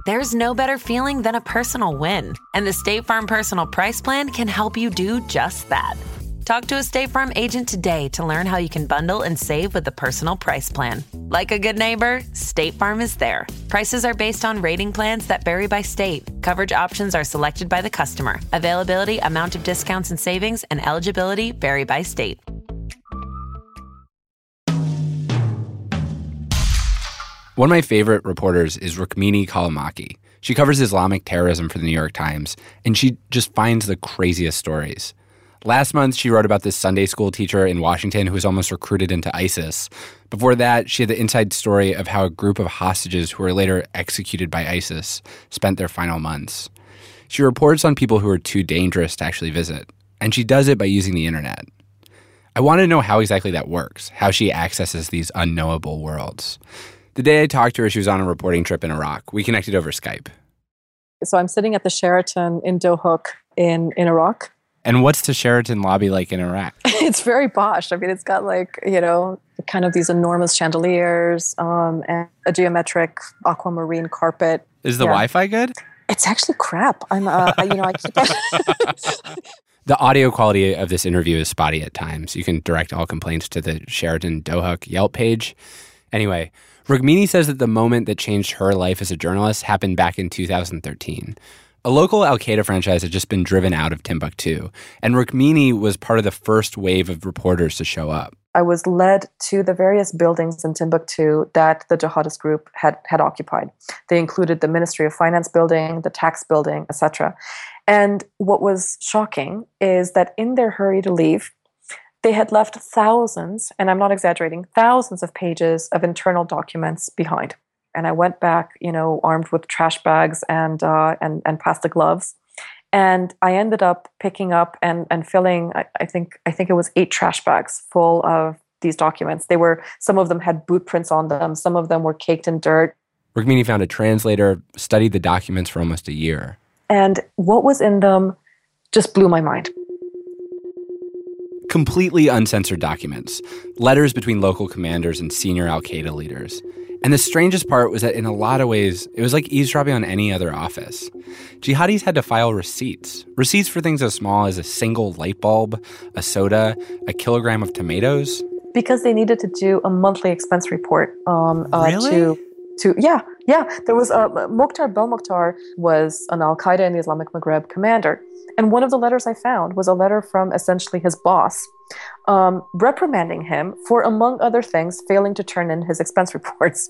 There's no better feeling than a personal win. And the State Farm Personal Price Plan can help you do just that. Talk to a State Farm agent today to learn how you can bundle and save with the Personal Price Plan. Like a good neighbor, State Farm is there. Prices are based on rating plans that vary by state. Coverage options are selected by the customer. Availability, amount of discounts and savings, and eligibility vary by state. One of my favorite reporters is Rukmini Callimachi. She covers Islamic terrorism for the New York Times, and she just finds the craziest stories. Last month, she wrote about this Sunday school teacher in Washington who was almost recruited into ISIS. Before that, she had the inside story of how a group of hostages who were later executed by ISIS spent their final months. She reports on people who are too dangerous to actually visit, and she does it by using the internet. I want to know how exactly that works, how she accesses these unknowable worlds. The day I talked to her, she was on a reporting trip in Iraq. We connected over Skype. So I'm sitting at the Sheraton in Dohuk in Iraq. And what's the Sheraton lobby like in Iraq? It's very posh. I mean, it's got kind of these enormous chandeliers and a geometric aquamarine carpet. Is the Wi-Fi good? It's actually crap. I keep The audio quality of this interview is spotty at times. You can direct all complaints to the Sheraton Dohuk Yelp page. Anyway, Rukmini says that the moment that changed her life as a journalist happened back in 2013. A local Al-Qaeda franchise had just been driven out of Timbuktu, and Rukmini was part of the first wave of reporters to show up. I was led to the various buildings in Timbuktu that the jihadist group had occupied. They included the Ministry of Finance building, the tax building, etc. And what was shocking is that in their hurry to leave, they had left thousands, and I'm not exaggerating, thousands of pages of internal documents behind. And I went back, armed with trash bags and plastic gloves. And I ended up picking up and filling, I think it was 8 trash bags full of these documents. Some of them had boot prints on them. Some of them were caked in dirt. Rukmini found a translator, studied the documents for almost a year. And what was in them just blew my mind. Completely uncensored documents, letters between local commanders and senior Al-Qaeda leaders. And the strangest part was that in a lot of ways, it was like eavesdropping on any other office. Jihadis had to file receipts for things as small as a single light bulb, a soda, a kilogram of tomatoes. Because they needed to do a monthly expense report. Really? Yeah. There was Mukhtar Belmokhtar was an Al-Qaeda in the Islamic Maghreb commander. And one of the letters I found was a letter from essentially his boss, reprimanding him for, among other things, failing to turn in his expense reports.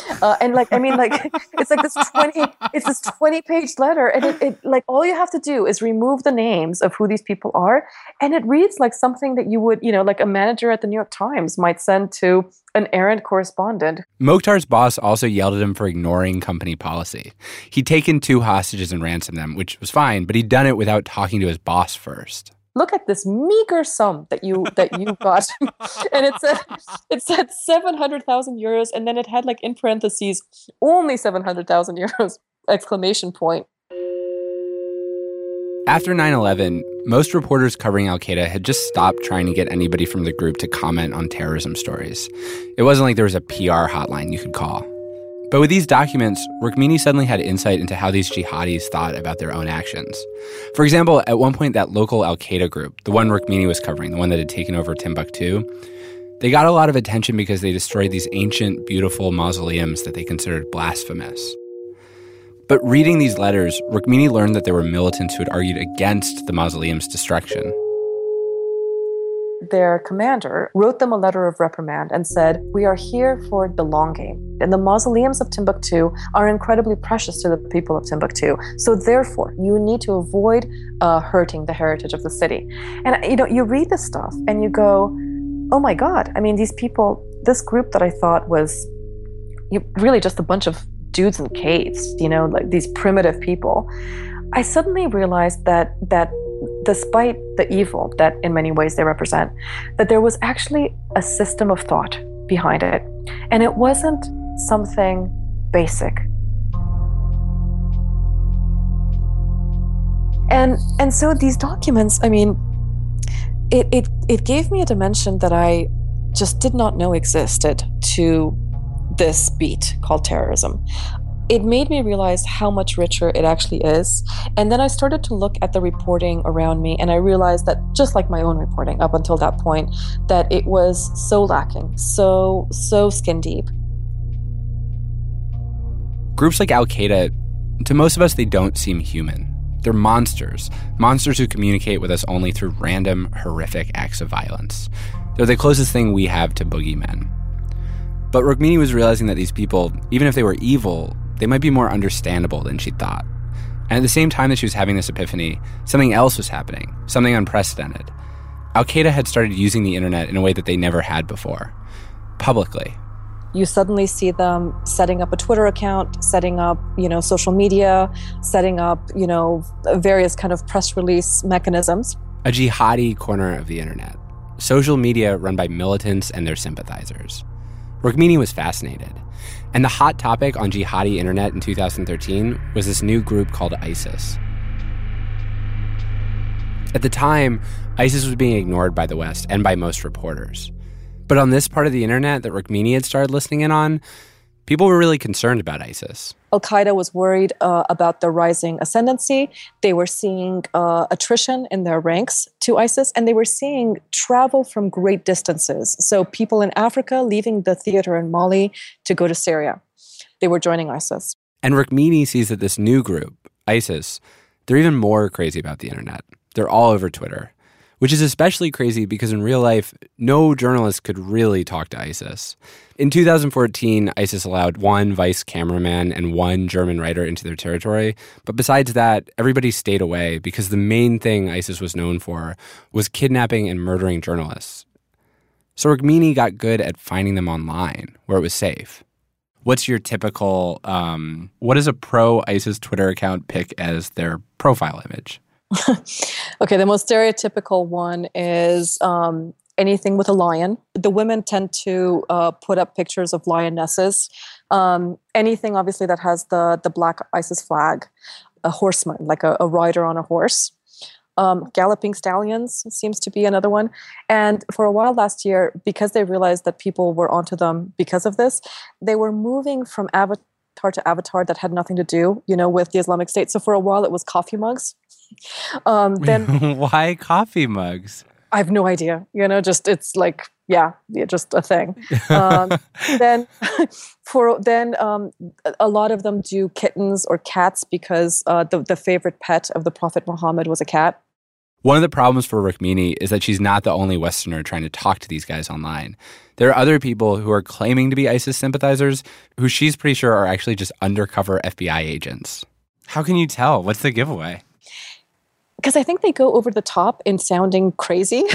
It's this 20-page letter, and it all you have to do is remove the names of who these people are, and it reads like something that you would, like a manager at the New York Times might send to an errand correspondent. Mokhtar's boss also yelled at him for ignoring company policy. He'd taken 2 hostages and ransomed them, which was fine, but he'd done it without talking to his boss first. Look at this meager sum that you got. And it said 700,000 euros, and then it had in parentheses, only 700,000 euros, exclamation point. After 9/11, most reporters covering Al-Qaeda had just stopped trying to get anybody from the group to comment on terrorism stories. It wasn't like there was a PR hotline you could call. But with these documents, Rukmini suddenly had insight into how these jihadis thought about their own actions. For example, at one point, that local Al-Qaeda group, the one Rukmini was covering, the one that had taken over Timbuktu, they got a lot of attention because they destroyed these ancient, beautiful mausoleums that they considered blasphemous. But reading these letters, Rukmini learned that there were militants who had argued against the mausoleum's destruction. Their commander wrote them a letter of reprimand and said, "We are here for the long game. And the mausoleums of Timbuktu are incredibly precious to the people of Timbuktu. So therefore, you need to avoid hurting the heritage of the city." And you read this stuff and you go, oh my God. I mean, these people, this group that I thought was really just a bunch of dudes in caves, these primitive people. I suddenly realized that despite the evil that in many ways they represent, that there was actually a system of thought behind it. And it wasn't something basic. And so these documents, it gave me a dimension that I just did not know existed to this beat called terrorism. It made me realize how much richer it actually is. And then I started to look at the reporting around me, and I realized that, just like my own reporting up until that point, that it was so lacking, so skin deep. Groups like Al-Qaeda, to most of us, they don't seem human. They're monsters who communicate with us only through random, horrific acts of violence. They're the closest thing we have to boogeymen. But Rukmini was realizing that these people, even if they were evil, they might be more understandable than she thought. And at the same time that she was having this epiphany, something else was happening, something unprecedented. Al-Qaeda had started using the internet in a way that they never had before, publicly. You suddenly see them setting up a Twitter account, setting up, social media, setting up, various kind of press release mechanisms. A jihadi corner of the internet. Social media run by militants and their sympathizers. Rukmini was fascinated. And the hot topic on jihadi internet in 2013 was this new group called ISIS. At the time, ISIS was being ignored by the West and by most reporters. But on this part of the internet that Rukmini had started listening in on, people were really concerned about ISIS. Al-Qaeda was worried about the rising ascendancy. They were seeing attrition in their ranks to ISIS, and they were seeing travel from great distances. So people in Africa leaving the theater in Mali to go to Syria. They were joining ISIS. And Rukmini sees that this new group, ISIS, they're even more crazy about the internet. They're all over Twitter, which is especially crazy because in real life, no journalist could really talk to ISIS. In 2014, ISIS allowed one vice cameraman and one German writer into their territory. But besides that, everybody stayed away because the main thing ISIS was known for was kidnapping and murdering journalists. So Rukmini got good at finding them online, where it was safe. What's your typical, what does a pro-ISIS Twitter account pick as their profile image? Okay, the most stereotypical one is anything with a lion. The women tend to put up pictures of lionesses. Anything, obviously, that has the black ISIS flag. A horseman, like a rider on a horse. Galloping stallions seems to be another one. And for a while last year, because they realized that people were onto them because of this, they were moving from avatar to avatar that had nothing to do, with the Islamic State. So for a while, it was coffee mugs. Then why coffee mugs? I have no idea. It's like, just a thing. Then a lot of them do kittens or cats because the favorite pet of the Prophet Muhammad was a cat. One of the problems for Rukmini is that she's not the only Westerner trying to talk to these guys online. There are other people who are claiming to be ISIS sympathizers who she's pretty sure are actually just undercover FBI agents. How can you tell? What's the giveaway? Because I think they go over the top in sounding crazy.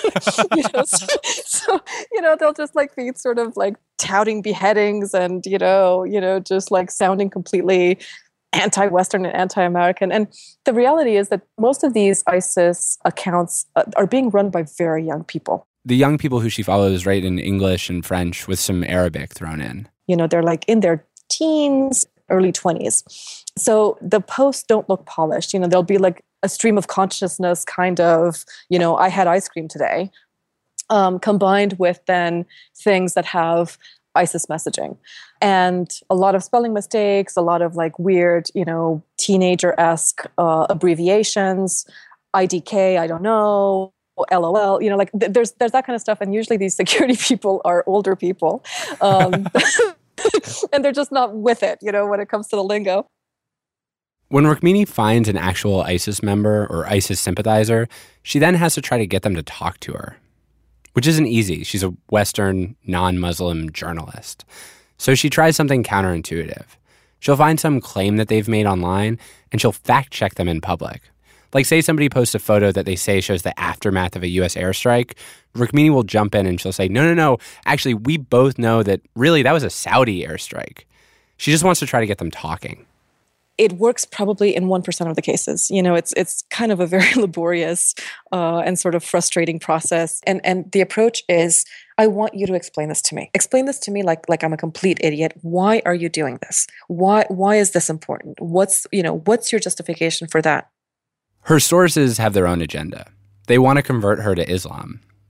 So they'll just be sort of touting beheadings and, just sounding completely anti-Western and anti-American. And the reality is that most of these ISIS accounts are being run by very young people. The young people who she follows write in English and French with some Arabic thrown in. They're in their teens, early 20s. So the posts don't look polished. They'll be a stream of consciousness kind of, I had ice cream today, combined with then things that have ISIS messaging. And a lot of spelling mistakes, a lot of weird, teenager-esque abbreviations, IDK, I don't know, LOL, there's that kind of stuff. And usually these security people are older people. And they're just not with it, when it comes to the lingo. When Rukmini finds an actual ISIS member or ISIS sympathizer, she then has to try to get them to talk to her, which isn't easy. She's a Western, non-Muslim journalist. So she tries something counterintuitive. She'll find some claim that they've made online, and she'll fact-check them in public. Like, say somebody posts a photo that they say shows the aftermath of a U.S. airstrike. Rukmini will jump in and she'll say, no, actually, we both know that really that was a Saudi airstrike. She just wants to try to get them talking. It works probably in 1% of the cases. It's kind of a very laborious and sort of frustrating process. And the approach is, I want you to explain this to me. Explain this to me like I'm a complete idiot. Why are you doing this? Why is this important? What's your justification for that? Her sources have their own agenda. They want to convert her to Islam.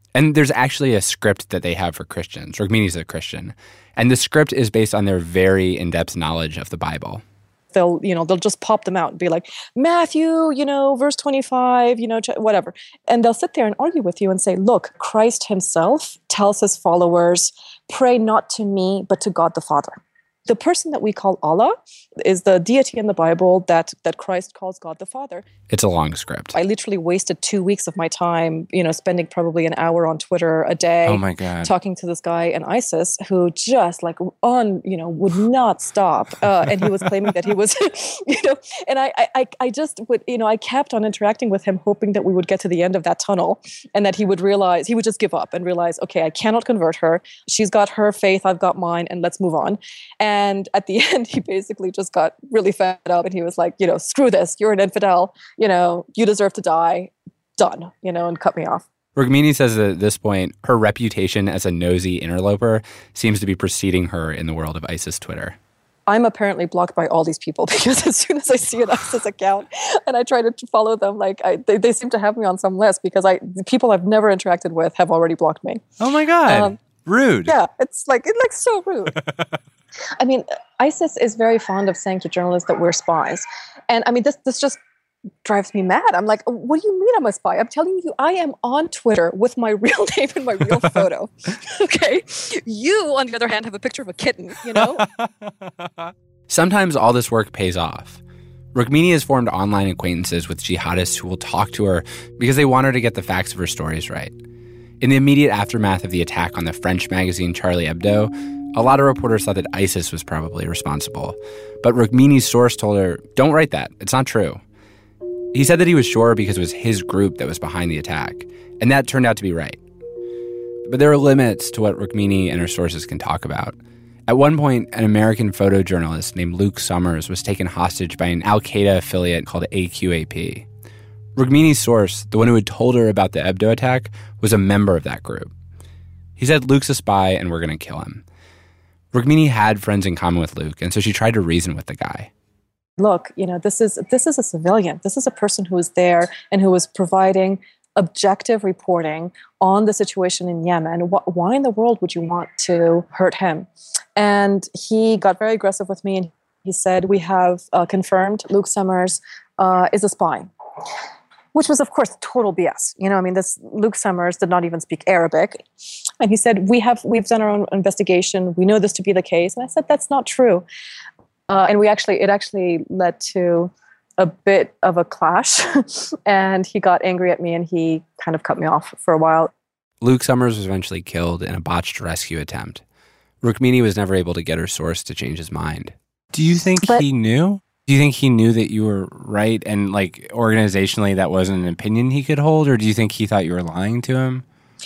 And there's actually a script that they have for Christians. Rukmini's a Christian. And the script is based on their very in-depth knowledge of the Bible. They'll just pop them out and be like, Matthew, verse 25, whatever. And they'll sit there and argue with you and say, look, Christ himself tells his followers, pray not to me, but to God the Father. The person that we call Allah is the deity in the Bible that Christ calls God the Father. It's a long script. I literally wasted 2 weeks of my time, spending probably an hour on Twitter a day. Oh my God. Talking to this guy in ISIS who just would not stop. And he was claiming that he was, and I just would, I kept on interacting with him, hoping that we would get to the end of that tunnel and that he would just give up and realize, okay, I cannot convert her. She's got her faith, I've got mine, and let's move on. And at the end, he basically just got really fed up and he was like, screw this, you're an infidel, you deserve to die, done, and cut me off. Rukmini says that at this point, her reputation as a nosy interloper seems to be preceding her in the world of ISIS Twitter. I'm apparently blocked by all these people because as soon as I see an ISIS account and I try to follow them, they seem to have me on some list because the people I've never interacted with have already blocked me. Oh my God. Rude. Yeah, it's so rude. I mean, ISIS is very fond of saying to journalists that we're spies. And I mean, this just drives me mad. I'm like, what do you mean I'm a spy? I'm telling you, I am on Twitter with my real name and my real photo. Okay? You, on the other hand, have a picture of a kitten, Sometimes all this work pays off. Rukmini has formed online acquaintances with jihadists who will talk to her because they want her to get the facts of her stories right. In the immediate aftermath of the attack on the French magazine Charlie Hebdo, a lot of reporters thought that ISIS was probably responsible. But Rukmini's source told her, don't write that. It's not true. He said that he was sure because it was his group that was behind the attack. And that turned out to be right. But there are limits to what Rukmini and her sources can talk about. At one point, an American photojournalist named Luke Summers was taken hostage by an al-Qaeda affiliate called AQAP. Rukmini's source, the one who had told her about the Hebdo attack, was a member of that group. He said, Luke's a spy and we're going to kill him. Rukmini had friends in common with Luke, and so she tried to reason with the guy. Look, this is a civilian. This is a person who was there and who was providing objective reporting on the situation in Yemen. Why in the world would you want to hurt him? And he got very aggressive with me, and he said, we have confirmed Luke Summers is a spy. Which was, of course, total BS. This Luke Summers did not even speak Arabic. And he said, we've done our own investigation. We know this to be the case. And I said, that's not true. And it actually led to a bit of a clash. And he got angry at me and he kind of cut me off for a while. Luke Summers was eventually killed in a botched rescue attempt. Rukmini was never able to get her source to change his mind. Do you think he knew? Do you think he knew that you were right and organizationally that wasn't an opinion he could hold? Or do you think he thought you were lying to him?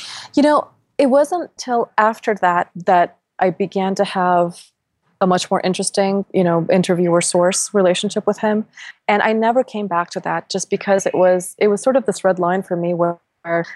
It wasn't till after that I began to have a much more interesting, interviewer-source relationship with him. And I never came back to that just because it was sort of this red line for me where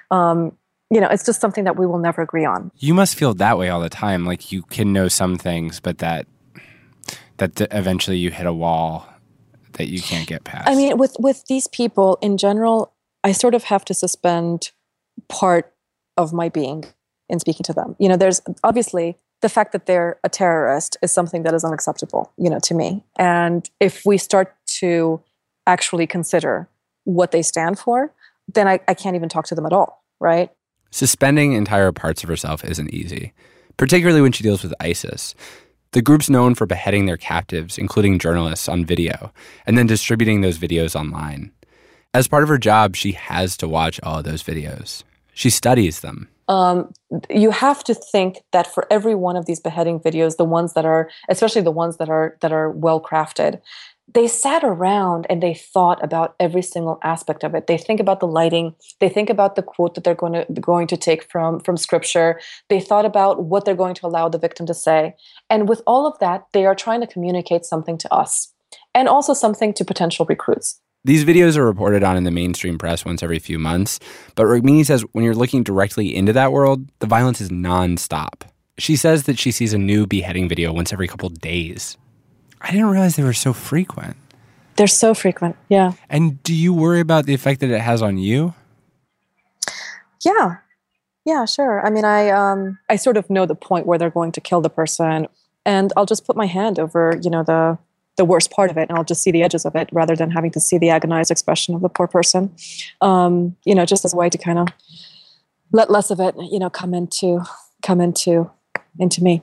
it's just something that we will never agree on. You must feel that way all the time. Like you can know some things, but that eventually you hit a wall that you can't get past. I mean, with these people in general, I sort of have to suspend part of my being in speaking to them. There's obviously the fact that they're a terrorist is something that is unacceptable, to me. And if we start to actually consider what they stand for, then I can't even talk to them at all, right? Suspending entire parts of herself isn't easy, particularly when she deals with ISIS. The group's known for beheading their captives, including journalists, on video, and then distributing those videos online. As part of her job, she has to watch all of those videos. She studies them. You have to think that for every one of these beheading videos, the ones that are, especially the ones that are well crafted, they sat around and they thought about every single aspect of it. They think about the lighting. They think about the quote that they're going to take from scripture. They thought about what they're going to allow the victim to say. And with all of that, they are trying to communicate something to us and also something to potential recruits. These videos are reported on in the mainstream press once every few months, but Rukmini says when you're looking directly into that world, the violence is nonstop. She says that she sees a new beheading video once every couple days. I didn't realize they were so frequent. They're so frequent, yeah. And do you worry about the effect that it has on you? Yeah. Yeah, sure. I mean, I sort of know the point where they're going to kill the person, and I'll just put my hand over, the worst part of it, and I'll just see the edges of it rather than having to see the agonized expression of the poor person. Just as a way to kind of let less of it, come into me.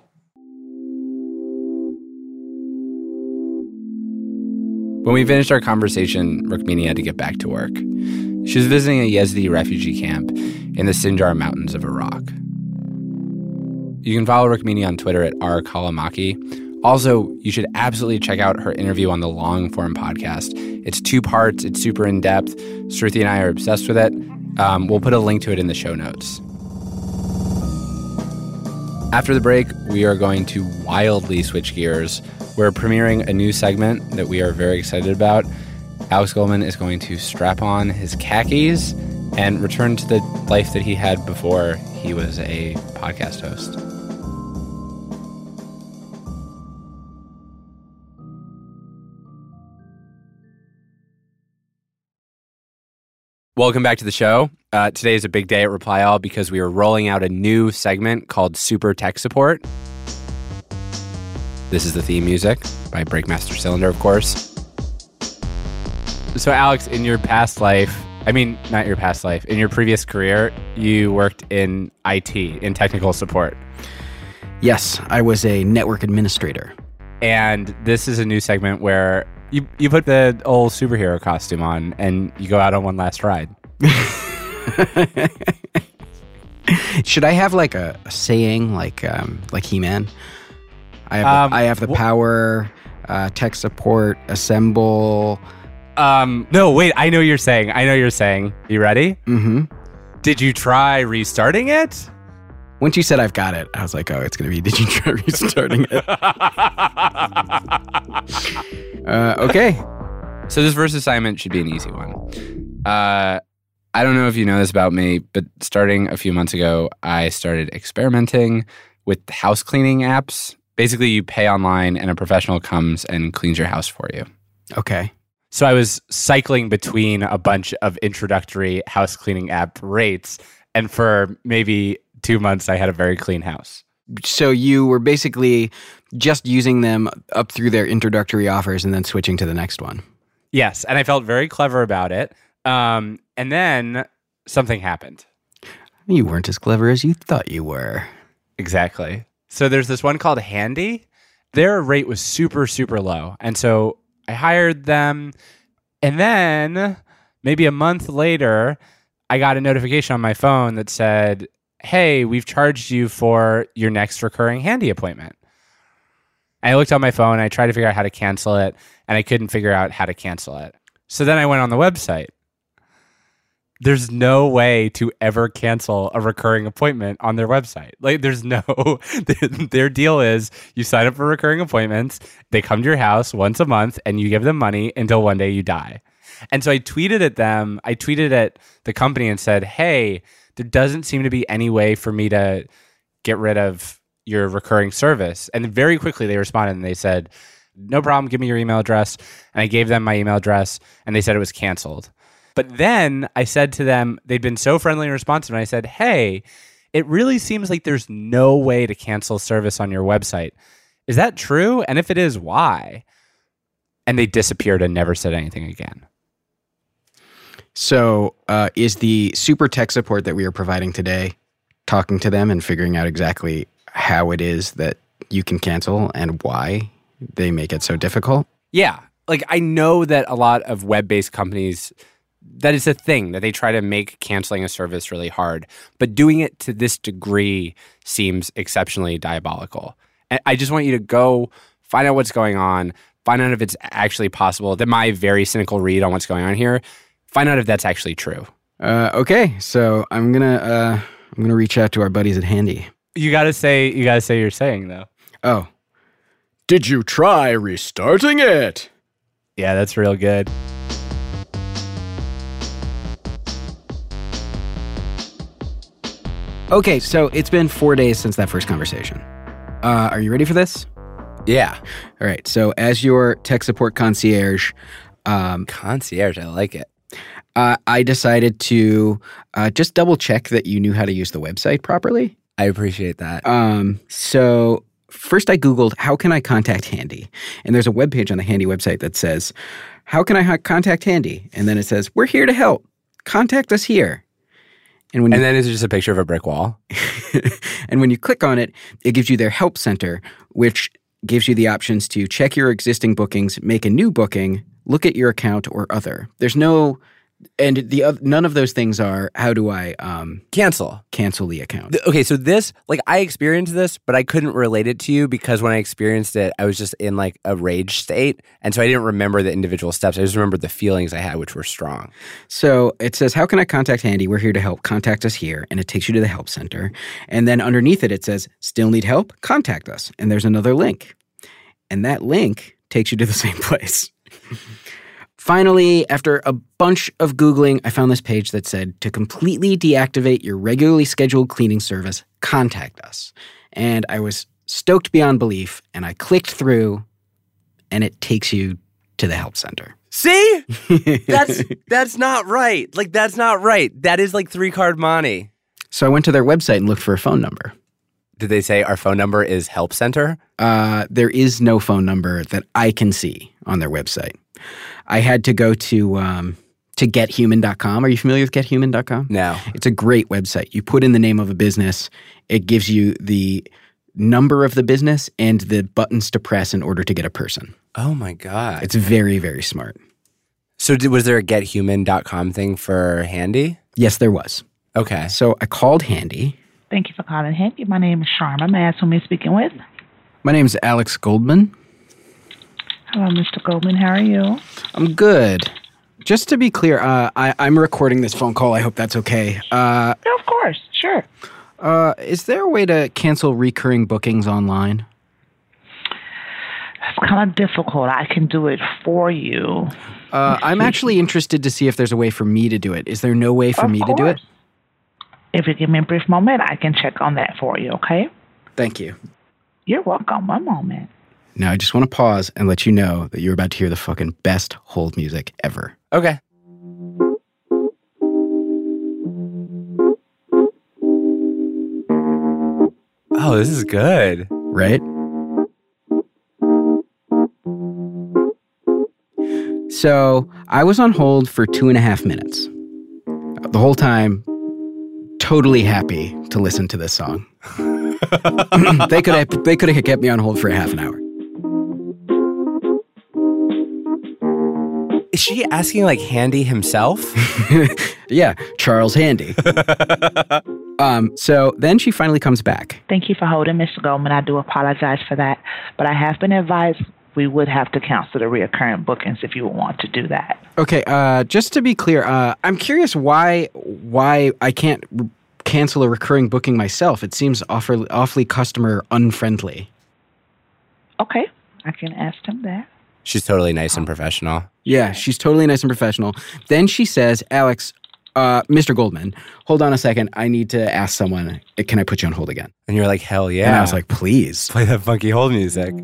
When we finished our conversation, Rukmini had to get back to work. She was visiting a Yazidi refugee camp in the Sinjar Mountains of Iraq. You can follow Rukmini on Twitter at @rkalamaki. Also, you should absolutely check out her interview on the Long Form podcast. It's 2 parts. It's super in-depth. Shruti and I are obsessed with it. We'll put a link to it in the show notes. After the break, we are going to wildly switch gears. We're premiering a new segment that we are very excited about. Alex Goldman is going to strap on his khakis and return to the life that he had before he was a podcast host. Welcome back to the show. Today is a big day at Reply All because we are rolling out a new segment called Super Tech Support. This is the theme music by Breakmaster Cylinder, of course. So, Alex, in your past life, not your past life, in your previous career, you worked in IT, in technical support. Yes, I was a network administrator. And this is a new segment where you put the old superhero costume on and you go out on one last ride. Should I have like a saying like He-Man? I have the power, tech support, assemble. No, wait, I know you're saying. You ready? Mm-hmm. Did you try restarting it? Once you said I've got it, I was like, oh, it's going to be, did you try restarting it? Okay. So this first assignment should be an easy one. I don't know if you know this about me, but starting a few months ago, I started experimenting with house cleaning apps. Basically, you pay online and a professional comes and cleans your house for you. Okay. So I was cycling between a bunch of introductory house cleaning app rates, and for maybe 2 months, I had a very clean house. So you were basically just using them up through their introductory offers and then switching to the next one. Yes, and I felt very clever about it. And then something happened. You weren't as clever as you thought you were. Exactly. So there's this one called Handy. Their rate was super, super low. And so I hired them. And then maybe a month later, I got a notification on my phone that said, hey, we've charged you for your next recurring Handy appointment. And I looked on my phone, I tried to figure out how to cancel it, and I couldn't figure out how to cancel it. So then I went on the website. There's no way to ever cancel a recurring appointment on their website. Like, their deal is you sign up for recurring appointments, they come to your house once a month, and you give them money until one day you die. And so I tweeted at them, I tweeted at the company and said, hey, there doesn't seem to be any way for me to get rid of your recurring service. And very quickly they responded and they said, no problem, give me your email address. And I gave them my email address and they said it was canceled. But then I said to them, they'd been so friendly and responsive, and I said, hey, it really seems like there's no way to cancel service on your website. Is that true? And if it is, why? And they disappeared and never said anything again. So is the super tech support that we are providing today talking to them and figuring out exactly how it is that you can cancel and why they make it so difficult? Yeah. Like, I know that a lot of web-based companies, that is a thing, that they try to make canceling a service really hard. But doing it to this degree seems exceptionally diabolical. And I just want you to go find out what's going on, find out if it's actually possible. That my very cynical read on what's going on here, find out if that's actually true. Okay, so I'm gonna reach out to our buddies at Handy. You gotta say you're saying though. Oh, did you try restarting it? Yeah, that's real good. Okay, so it's been 4 days since that first conversation. Are you ready for this? Yeah. All right. So as your tech support concierge, concierge, I like it. I decided to just double check that you knew how to use the website properly. I appreciate that. So first I Googled, how can I contact Handy? And there's a webpage on the Handy website that says, how can I contact Handy? And then it says, we're here to help. Contact us here. And then it's just a picture of a brick wall. And when you click on it, it gives you their help center, which gives you the options to check your existing bookings, make a new booking, look at your account, or other. There's no... And none of those things are, how do I cancel the account? Okay, so this, like, I experienced this, but I couldn't relate it to you because when I experienced it, I was just in like a rage state. And so I didn't remember the individual steps. I just remembered the feelings I had, which were strong. So it says, how can I contact Handy? We're here to help. Contact us here. And it takes you to the help center. And then underneath it, it says, still need help? Contact us. And there's another link. And that link takes you to the same place. Finally, after a bunch of Googling, I found this page that said, to completely deactivate your regularly scheduled cleaning service, contact us. And I was stoked beyond belief, and I clicked through, and it takes you to the help center. See? That's not right. Like, that's not right. That is like 3-card money. So I went to their website and looked for a phone number. Did they say our phone number is help center? There is no phone number that I can see on their website. I had to go to gethuman.com. Are you familiar with gethuman.com? No. It's a great website. You put in the name of a business. It gives you the number of the business and the buttons to press in order to get a person. Oh, my God. It's very, very smart. So was there a gethuman.com thing for Handy? Yes, there was. Okay. So I called Handy. Thank you for calling Handy. My name is Sharma. May I ask who I'm speaking with? My name is Alex Goldman. Hello, Mr. Goldman. How are you? I'm good. Just to be clear, I'm recording this phone call. I hope that's okay. Yeah, of course. Sure. Is there a way to cancel recurring bookings online? It's kind of difficult. I can do it for you. I'm actually interested to see if there's a way for me to do it. Is there no way for me to do it? If you give me a brief moment, I can check on that for you, okay? Thank you. You're welcome. One moment. Now, I just want to pause and let you know that you're about to hear the fucking best hold music ever. Okay. Oh, this is good. Right? So, I was on hold for 2.5 minutes. The whole time, totally happy to listen to this song. They could have kept me on hold for a half an hour. Is she asking like Handy himself? Yeah, Charles Handy. So then she finally comes back. Thank you for holding, Mr. Goldman. I do apologize for that, but I have been advised we would have to cancel the reoccurring bookings if you would want to do that. Okay, just to be clear, I'm curious why I can't cancel a recurring booking myself. It seems awfully customer unfriendly. Okay, I can ask him that. She's totally nice and professional. Yeah, she's totally nice and professional. Then she says, Alex, Mr. Goldman, hold on a second. I need to ask someone, can I put you on hold again? And you're like, hell yeah. And I was like, please. Play that funky hold music.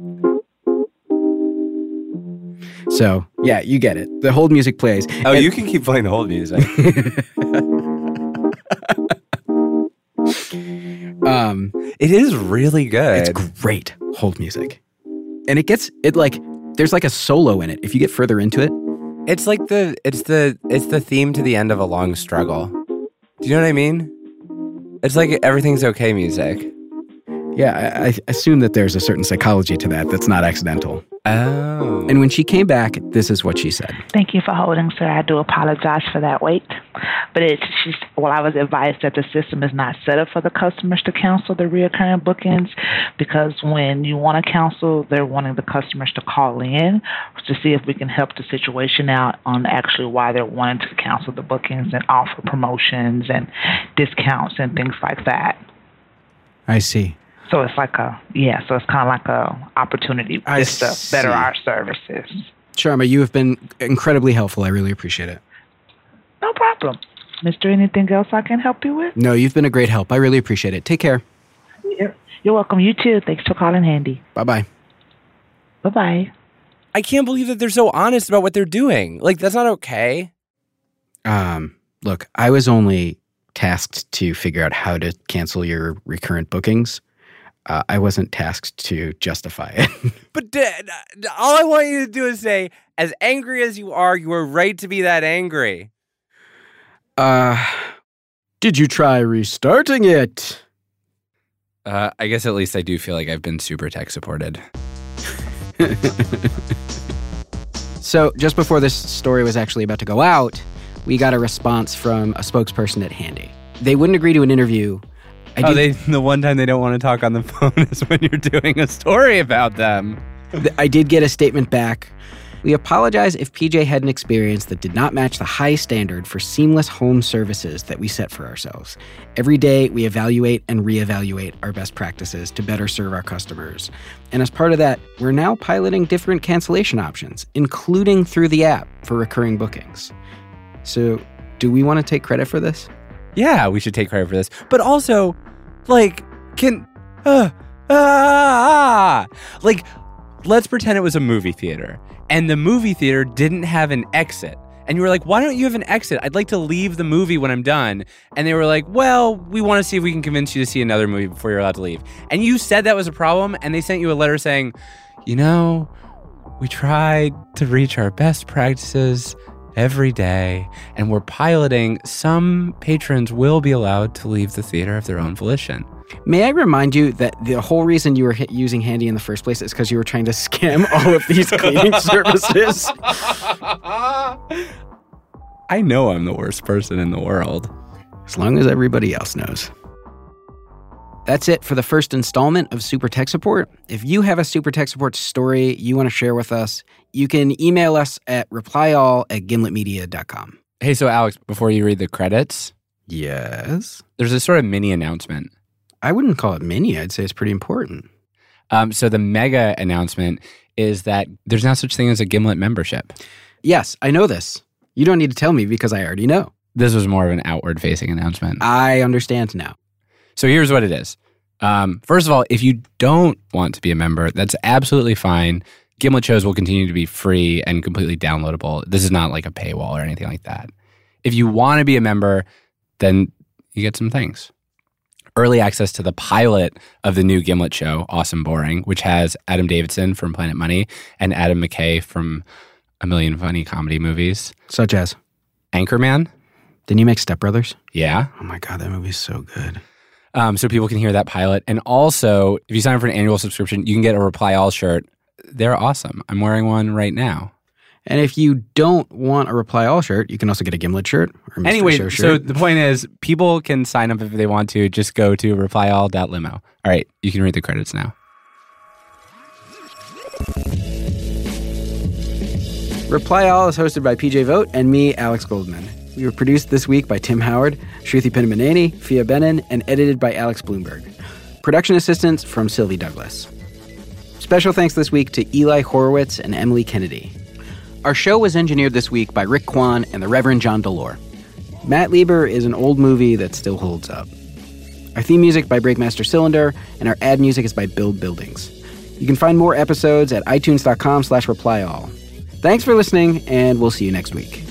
So, yeah, you get it. The hold music plays. Oh, you can keep playing the hold music. It is really good. It's great hold music. And there's like a solo in it. If you get further into it, it's like the theme to the end of a long struggle. Do you know what I mean? It's like everything's okay music. Yeah, I assume that there's a certain psychology to that that's not accidental. Oh. And when she came back, this is what she said. Thank you for holding, sir. I do apologize for that wait. But I was advised that the system is not set up for the customers to cancel the reoccurring bookings, because when you want to cancel, they're wanting the customers to call in to see if we can help the situation out on actually why they're wanting to cancel the bookings and offer promotions and discounts and things like that. I see. So it's kind of like a opportunity just to better our services. Sharma, you have been incredibly helpful. I really appreciate it. No problem. Mister, anything else I can help you with? No, you've been a great help. I really appreciate it. Take care. You're welcome. You too. Thanks for calling Handy. Bye-bye. Bye-bye. I can't believe that they're so honest about what they're doing. Like, that's not okay. Look, I was only tasked to figure out how to cancel your recurrent bookings. I wasn't tasked to justify it. But all I want you to do is say, as angry as you are right to be that angry. Did you try restarting it? I guess at least I do feel like I've been super tech supported. So just before this story was actually about to go out, we got a response from a spokesperson at Handy. They wouldn't agree to an interview. The one time they don't want to talk on the phone is when you're doing a story about them. I did get a statement back. We apologize if PJ had an experience that did not match the high standard for seamless home services that we set for ourselves. Every day, we evaluate and reevaluate our best practices to better serve our customers. And as part of that, we're now piloting different cancellation options, including through the app for recurring bookings. So, do we want to take credit for this? Yeah, we should take credit for this. But also, let's pretend it was a movie theater. And the movie theater didn't have an exit. And you were like, why don't you have an exit? I'd like to leave the movie when I'm done. And they were like, well, we want to see if we can convince you to see another movie before you're allowed to leave. And you said that was a problem. And they sent you a letter saying, we tried to reach our best practices every day. And we're piloting. Some patrons will be allowed to leave the theater of their own volition. May I remind you that the whole reason you were using Handy in the first place is because you were trying to scam all of these cleaning services? I know I'm the worst person in the world. As long as everybody else knows. That's it for the first installment of Super Tech Support. If you have a Super Tech Support story you want to share with us, you can email us at replyall@gimletmedia.com. Hey, so Alex, before you read the credits... Yes? There's a sort of mini announcement. I wouldn't call it mini. I'd say it's pretty important. So the mega announcement is that there's now such thing as a Gimlet membership. Yes, I know this. You don't need to tell me because I already know. This was more of an outward-facing announcement. I understand now. So here's what it is. First of all, if you don't want to be a member, that's absolutely fine. Gimlet shows will continue to be free and completely downloadable. This is not like a paywall or anything like that. If you want to be a member, then you get some things. Early access to the pilot of the new Gimlet show, Awesome Boring, which has Adam Davidson from Planet Money and Adam McKay from A Million Funny Comedy Movies. Such as? Anchorman. Didn't you make Step Brothers? Yeah. Oh my God, that movie's so good. So people can hear that pilot. And also, if you sign up for an annual subscription, you can get a Reply All shirt. They're awesome. I'm wearing one right now. And if you don't want a Reply All shirt, you can also get a Gimlet shirt or Mr. Anyway, Show shirt. So the point is, people can sign up if they want to. Just go to replyall.limo. All right, you can read the credits now. Reply All is hosted by PJ Vogt and me, Alex Goldman. We were produced this week by Tim Howard, Shruti Pinnamaneni, Fia Benin, and edited by Alex Bloomberg. Production assistance from Sylvie Douglas. Special thanks this week to Eli Horowitz and Emily Kennedy. Our show was engineered this week by Rick Kwan and the Reverend John Delore. Matt Lieber is an old movie that still holds up. Our theme music by Breakmaster Cylinder, and our ad music is by Build Buildings. You can find more episodes at itunes.com/replyall. Thanks for listening, and we'll see you next week.